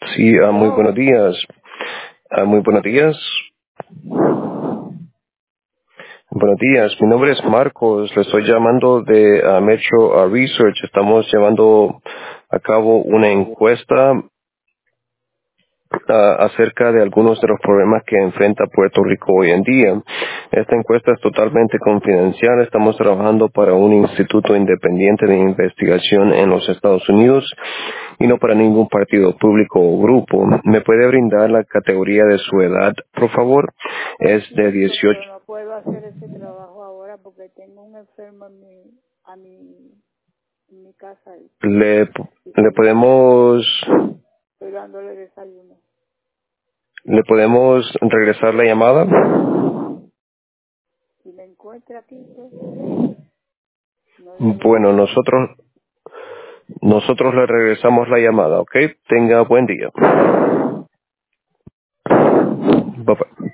Sí, muy buenos Hello. días. Muy buenos días. Buenos días. Mi nombre es Marcos. Le estoy llamando de Metro Research. Estamos llevando a cabo una encuesta acerca de algunos de los problemas que enfrenta Puerto Rico hoy en día. Esta encuesta es totalmente confidencial. Estamos trabajando para un instituto independiente de investigación en los Estados Unidos y no para ningún partido público o grupo. ¿Me puede brindar la categoría de su edad, por favor? Es de Siento, 18. pero no puedo hacer ese trabajo ahora porque tengo un enfermo en mi casa Le, y le estoy podemos dándole desayuno. le podemos regresar la llamada. Si me encuentra aquí, pues, no debe Bueno, de... nosotros le regresamos la llamada, ¿ok? Tenga buen día. Bye bye.